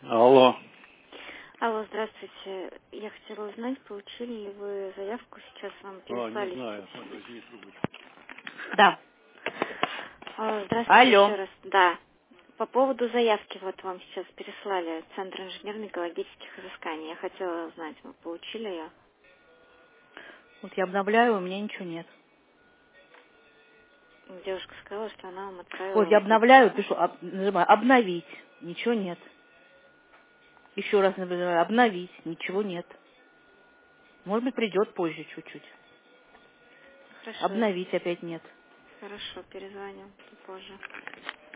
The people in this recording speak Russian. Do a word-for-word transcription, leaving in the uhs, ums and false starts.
Алло. Алло, здравствуйте. Я хотела узнать, получили ли вы заявку, сейчас вам А, не переслали. знаю. Возьми трубочку. Да. Алло, здравствуйте еще Алло. раз. Да. По поводу заявки, вот вам сейчас переслали Центр инженерно-экологических изысканий. Я хотела узнать, вы получили ее? Вот я обновляю, у меня ничего нет. Девушка сказала, что она вам Вот отправила я вот это обновляю, письмо. пишу, об- нажимаю обновить, ничего нет. Еще раз нажимаю обновить, ничего нет. Может быть, придет позже чуть-чуть. Хорошо, Обновить опять нет. хорошо, перезвоню позже.